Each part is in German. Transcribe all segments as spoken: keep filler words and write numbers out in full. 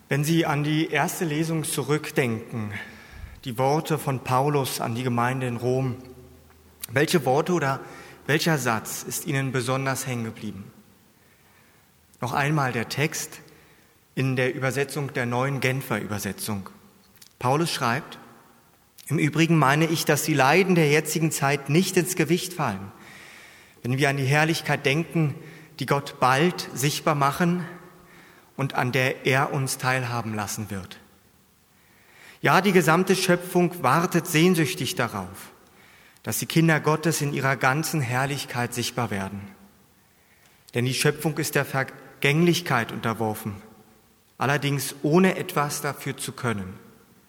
Wenn Sie an die erste Lesung zurückdenken, die Worte von Paulus an die Gemeinde in Rom, welche Worte oder welcher Satz ist Ihnen besonders hängen geblieben? Noch einmal der Text in der Übersetzung der neuen Genfer Übersetzung. Paulus schreibt: Im Übrigen meine ich, dass die Leiden der jetzigen Zeit nicht ins Gewicht fallen, wenn wir an die Herrlichkeit denken, die Gott bald sichtbar machen und an der er uns teilhaben lassen wird. Ja, die gesamte Schöpfung wartet sehnsüchtig darauf, dass die Kinder Gottes in ihrer ganzen Herrlichkeit sichtbar werden. Denn die Schöpfung ist der Vergänglichkeit unterworfen, allerdings ohne etwas dafür zu können.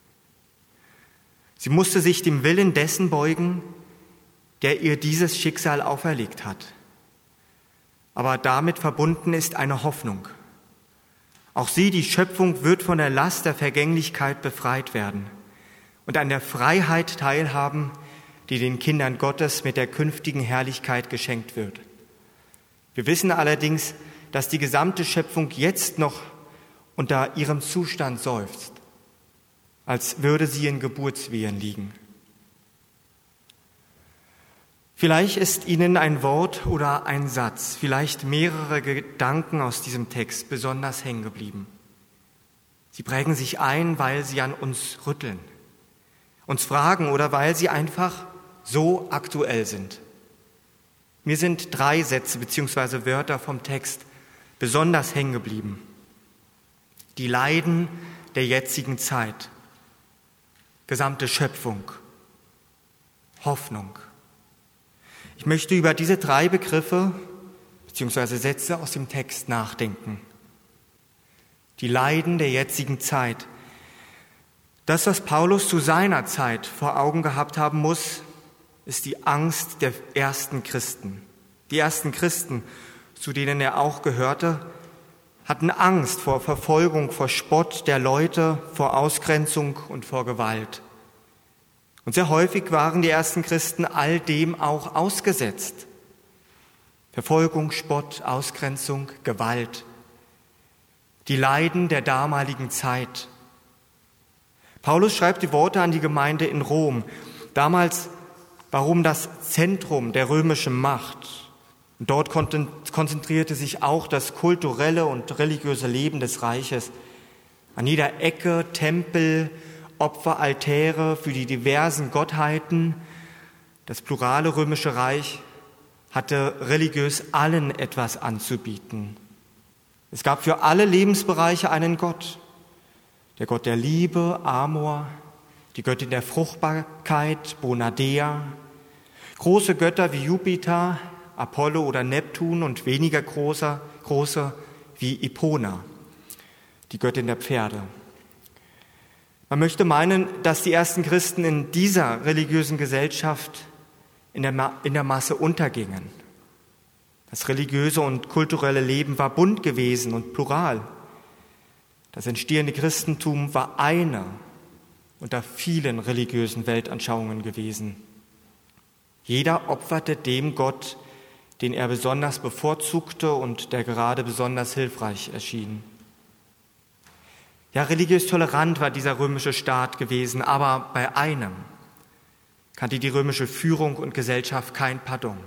Sie musste sich dem Willen dessen beugen, der ihr dieses Schicksal auferlegt hat. Aber damit verbunden ist eine Hoffnung. Auch sie, die Schöpfung, wird von der Last der Vergänglichkeit befreit werden und an der Freiheit teilhaben, die den Kindern Gottes mit der künftigen Herrlichkeit geschenkt wird. Wir wissen allerdings, dass die gesamte Schöpfung jetzt noch unter ihrem Zustand seufzt, als würde sie in Geburtswehen liegen. Vielleicht ist Ihnen ein Wort oder ein Satz, vielleicht mehrere Gedanken aus diesem Text besonders hängen geblieben. Sie prägen sich ein, weil sie an uns rütteln, uns fragen oder weil sie einfach so aktuell sind. Mir sind drei Sätze bzw. Wörter vom Text besonders hängen geblieben. Die Leiden der jetzigen Zeit, gesamte Schöpfung, Hoffnung. Ich möchte über diese drei Begriffe bzw. Sätze aus dem Text nachdenken. Die Leiden der jetzigen Zeit. Das, was Paulus zu seiner Zeit vor Augen gehabt haben muss, ist die Angst der ersten Christen. Die ersten Christen, zu denen er auch gehörte, hatten Angst vor Verfolgung, vor Spott der Leute, vor Ausgrenzung und vor Gewalt. Und sehr häufig waren die ersten Christen all dem auch ausgesetzt. Verfolgung, Spott, Ausgrenzung, Gewalt. Die Leiden der damaligen Zeit. Paulus schreibt die Worte an die Gemeinde in Rom. Damals war Rom das Zentrum der römischen Macht. Und dort konzentrierte sich auch das kulturelle und religiöse Leben des Reiches. An jeder Ecke Tempel, Opferaltäre für die diversen Gottheiten. Das plurale römische Reich hatte religiös allen etwas anzubieten. Es gab für alle Lebensbereiche einen Gott. Der Gott der Liebe, Amor, die Göttin der Fruchtbarkeit, Bonadea, große Götter wie Jupiter, Apollo oder Neptun und weniger große, große wie Ipona, die Göttin der Pferde. Man möchte meinen, dass die ersten Christen in dieser religiösen Gesellschaft in der, Ma- in der Masse untergingen. Das religiöse und kulturelle Leben war bunt gewesen und plural. Das entstehende Christentum war eine unter vielen religiösen Weltanschauungen gewesen. Jeder opferte dem Gott, den er besonders bevorzugte und der gerade besonders hilfreich erschien. Ja, religiös tolerant war dieser römische Staat gewesen, aber bei einem kannte die römische Führung und Gesellschaft kein Pardon: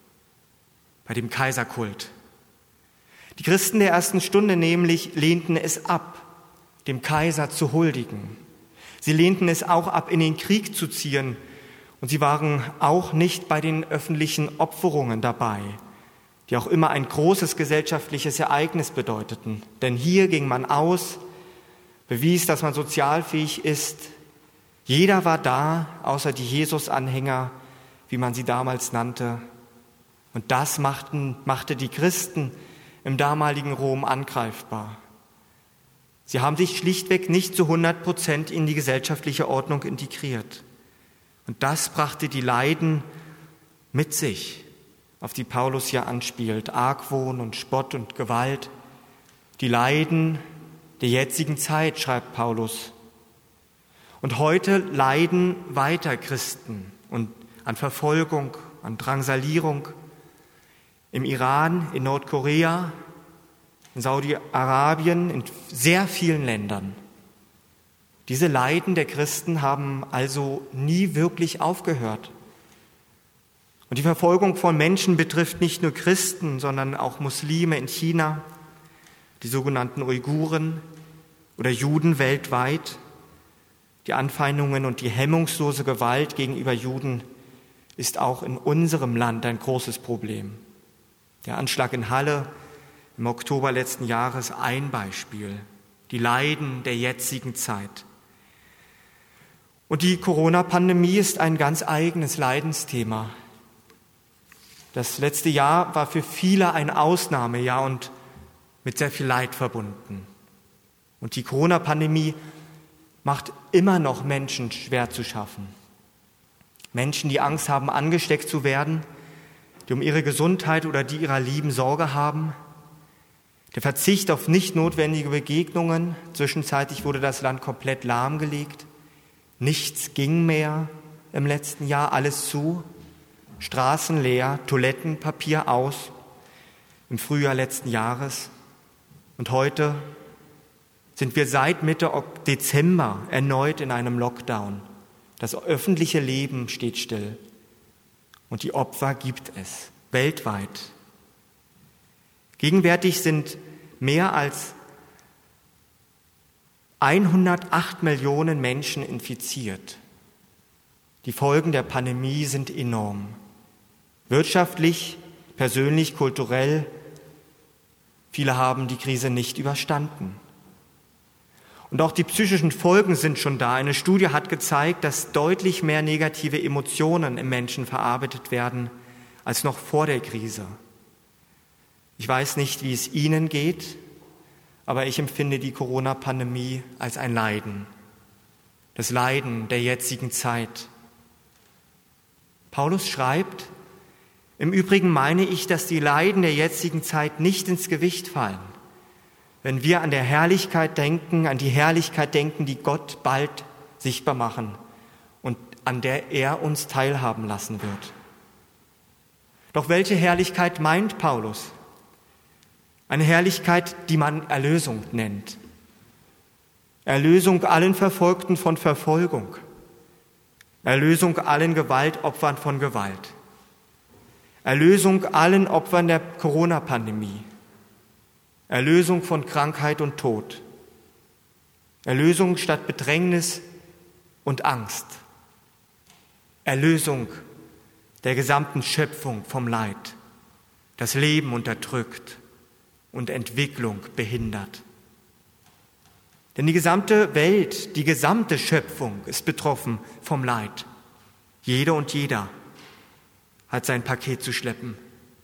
bei dem Kaiserkult. Die Christen der ersten Stunde nämlich lehnten es ab, dem Kaiser zu huldigen. Sie lehnten es auch ab, in den Krieg zu ziehen, und sie waren auch nicht bei den öffentlichen Opferungen dabei, die auch immer ein großes gesellschaftliches Ereignis bedeuteten. Denn hier ging man aus, bewies, dass man sozialfähig ist. Jeder war da, außer die Jesus-Anhänger, wie man sie damals nannte. Und das machten, machte die Christen im damaligen Rom angreifbar. Sie haben sich schlichtweg nicht zu hundert Prozent in die gesellschaftliche Ordnung integriert. Und das brachte die Leiden mit sich, auf die Paulus hier anspielt. Argwohn und Spott und Gewalt. Die Leiden der jetzigen Zeit, schreibt Paulus. Und heute leiden weiter Christen und an Verfolgung, an Drangsalierung im Iran, in Nordkorea, in Saudi-Arabien, in sehr vielen Ländern. Diese Leiden der Christen haben also nie wirklich aufgehört. Und die Verfolgung von Menschen betrifft nicht nur Christen, sondern auch Muslime in China, die sogenannten Uiguren oder Juden weltweit. Die Anfeindungen und die hemmungslose Gewalt gegenüber Juden ist auch in unserem Land ein großes Problem. Der Anschlag in Halle im Oktober letzten Jahres ein Beispiel. Die Leiden der jetzigen Zeit. Und die Corona-Pandemie ist ein ganz eigenes Leidensthema. Das letzte Jahr war für viele ein Ausnahmejahr und mit sehr viel Leid verbunden. Und die Corona-Pandemie macht immer noch Menschen schwer zu schaffen. Menschen, die Angst haben, angesteckt zu werden, die um ihre Gesundheit oder die ihrer Lieben Sorge haben. Der Verzicht auf nicht notwendige Begegnungen. Zwischenzeitlich wurde das Land komplett lahmgelegt. Nichts ging mehr im letzten Jahr, alles zu. Straßen leer, Toilettenpapier aus im Frühjahr letzten Jahres. Und heute sind wir seit Mitte Dezember erneut in einem Lockdown. Das öffentliche Leben steht still. Und die Opfer gibt es, weltweit. Gegenwärtig sind mehr als hundertacht Millionen Menschen infiziert. Die Folgen der Pandemie sind enorm. Wirtschaftlich, persönlich, kulturell. Viele haben die Krise nicht überstanden. Und auch die psychischen Folgen sind schon da. Eine Studie hat gezeigt, dass deutlich mehr negative Emotionen im Menschen verarbeitet werden als noch vor der Krise. Ich weiß nicht, wie es Ihnen geht, aber ich empfinde die Corona-Pandemie als ein Leiden. Das Leiden der jetzigen Zeit. Paulus schreibt, im Übrigen meine ich, dass die Leiden der jetzigen Zeit nicht ins Gewicht fallen, wenn wir an der Herrlichkeit denken, an die Herrlichkeit denken, die Gott bald sichtbar machen und an der er uns teilhaben lassen wird. Doch welche Herrlichkeit meint Paulus? Eine Herrlichkeit, die man Erlösung nennt. Erlösung allen Verfolgten von Verfolgung. Erlösung allen Gewaltopfern von Gewalt. Erlösung allen Opfern der Corona-Pandemie. Erlösung von Krankheit und Tod. Erlösung statt Bedrängnis und Angst. Erlösung der gesamten Schöpfung vom Leid, das Leben unterdrückt und Entwicklung behindert. Denn die gesamte Welt, die gesamte Schöpfung ist betroffen vom Leid. Jede und jeder hat sein Paket zu schleppen.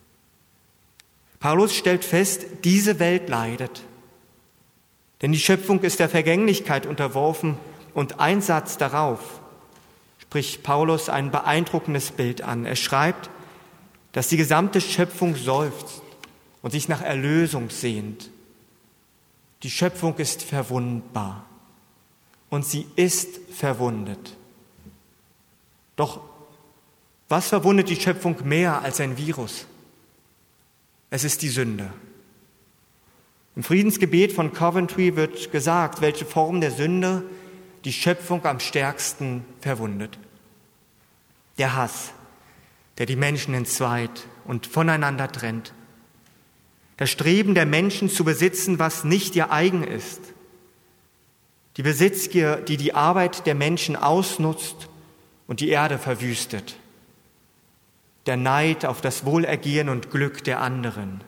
Paulus stellt fest, diese Welt leidet. Denn die Schöpfung ist der Vergänglichkeit unterworfen und ein Satz darauf spricht Paulus ein beeindruckendes Bild an. Er schreibt, dass die gesamte Schöpfung seufzt und sich nach Erlösung sehnt. Die Schöpfung ist verwundbar und sie ist verwundet. Doch was verwundet die Schöpfung mehr als ein Virus? Es ist die Sünde. Im Friedensgebet von Coventry wird gesagt, welche Form der Sünde die Schöpfung am stärksten verwundet. Der Hass, der die Menschen entzweit und voneinander trennt. Das Streben der Menschen zu besitzen, was nicht ihr eigen ist. Die Besitzgier, die die Arbeit der Menschen ausnutzt und die Erde verwüstet. Der Neid auf das Wohlergehen und Glück der anderen.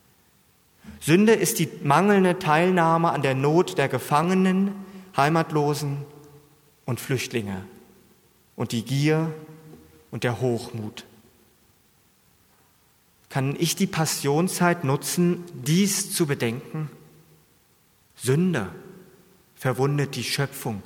Sünde ist die mangelnde Teilnahme an der Not der Gefangenen, Heimatlosen und Flüchtlinge und die Gier und der Hochmut. Kann ich die Passionszeit nutzen, dies zu bedenken? Sünde verwundet die Schöpfung.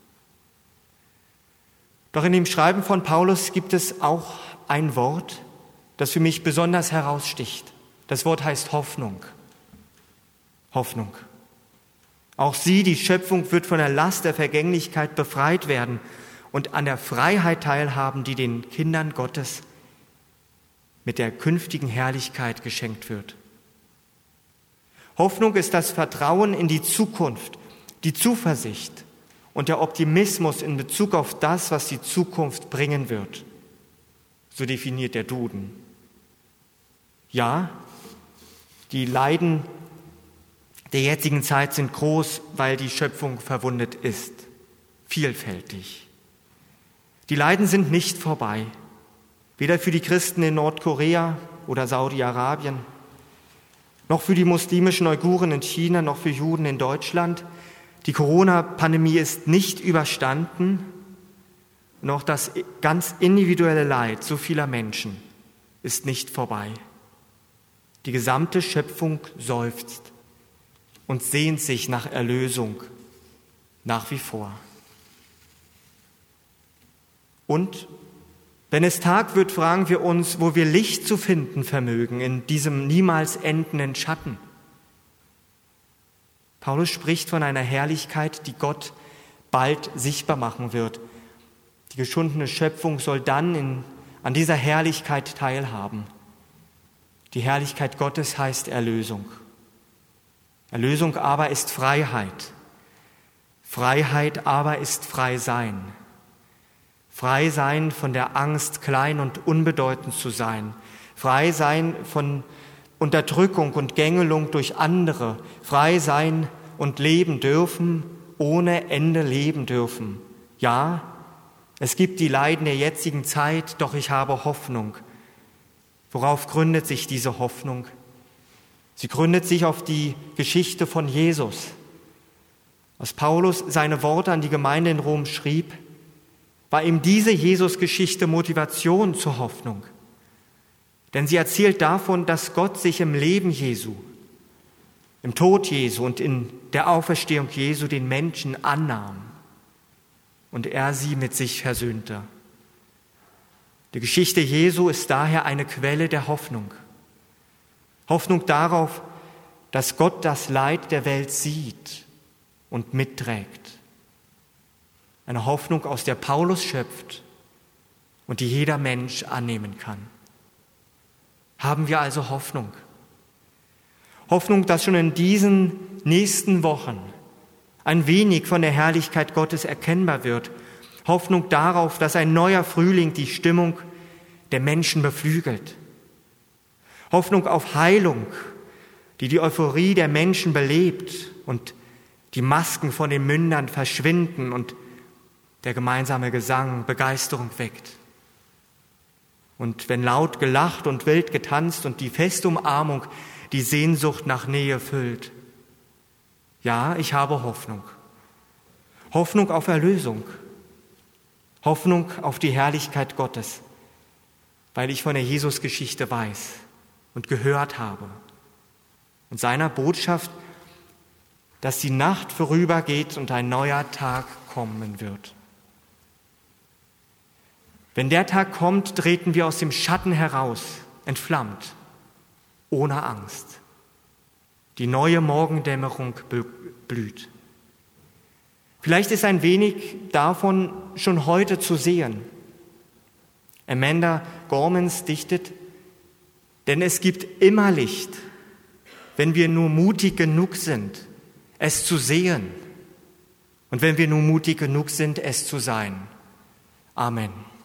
Doch in dem Schreiben von Paulus gibt es auch ein Wort, das für mich besonders heraussticht. Das Wort heißt Hoffnung. Hoffnung. Auch sie, die Schöpfung, wird von der Last der Vergänglichkeit befreit werden und an der Freiheit teilhaben, die den Kindern Gottes mit der künftigen Herrlichkeit geschenkt wird. Hoffnung ist das Vertrauen in die Zukunft, die Zuversicht und der Optimismus in Bezug auf das, was die Zukunft bringen wird. So definiert der Duden. Ja, die Leiden der jetzigen Zeit sind groß, weil die Schöpfung verwundet ist, vielfältig. Die Leiden sind nicht vorbei, weder für die Christen in Nordkorea oder Saudi-Arabien, noch für die muslimischen Uiguren in China, noch für Juden in Deutschland. Die Corona-Pandemie ist nicht überstanden, noch das ganz individuelle Leid so vieler Menschen ist nicht vorbei. Die gesamte Schöpfung seufzt und sehnt sich nach Erlösung nach wie vor. Und wenn es Tag wird, fragen wir uns, wo wir Licht zu finden vermögen in diesem niemals endenden Schatten. Paulus spricht von einer Herrlichkeit, die Gott bald sichtbar machen wird. Die geschundene Schöpfung soll dann in, an dieser Herrlichkeit teilhaben. Die Herrlichkeit Gottes heißt Erlösung. Erlösung aber ist Freiheit. Freiheit aber ist Freisein. Frei sein von der Angst, klein und unbedeutend zu sein. Frei sein von Unterdrückung und Gängelung durch andere. Frei sein und leben dürfen, ohne Ende leben dürfen. Ja, es gibt die Leiden der jetzigen Zeit, doch ich habe Hoffnung. Worauf gründet sich diese Hoffnung? Sie gründet sich auf die Geschichte von Jesus. Als Paulus seine Worte an die Gemeinde in Rom schrieb, war ihm diese Jesus-Geschichte Motivation zur Hoffnung. Denn sie erzählt davon, dass Gott sich im Leben Jesu, im Tod Jesu und in der Auferstehung Jesu den Menschen annahm und er sie mit sich versöhnte. Die Geschichte Jesu ist daher eine Quelle der Hoffnung. Hoffnung darauf, dass Gott das Leid der Welt sieht und mitträgt. Eine Hoffnung, aus der Paulus schöpft und die jeder Mensch annehmen kann. Haben wir also Hoffnung? Hoffnung, dass schon in diesen nächsten Wochen ein wenig von der Herrlichkeit Gottes erkennbar wird. Hoffnung darauf, dass ein neuer Frühling die Stimmung der Menschen beflügelt. Hoffnung auf Heilung, die die Euphorie der Menschen belebt und die Masken von den Mündern verschwinden und der gemeinsame Gesang Begeisterung weckt. Und wenn laut gelacht und wild getanzt und die feste Umarmung die Sehnsucht nach Nähe füllt. Ja, ich habe Hoffnung. Hoffnung auf Erlösung. Hoffnung auf die Herrlichkeit Gottes, weil ich von der Jesus-Geschichte weiß und gehört habe. Und seiner Botschaft, dass die Nacht vorübergeht und ein neuer Tag kommen wird. Wenn der Tag kommt, treten wir aus dem Schatten heraus, entflammt, ohne Angst. Die neue Morgendämmerung blüht. Vielleicht ist ein wenig davon schon heute zu sehen. Amanda Gormans dichtet, denn es gibt immer Licht, wenn wir nur mutig genug sind, es zu sehen und wenn wir nur mutig genug sind, es zu sein. Amen.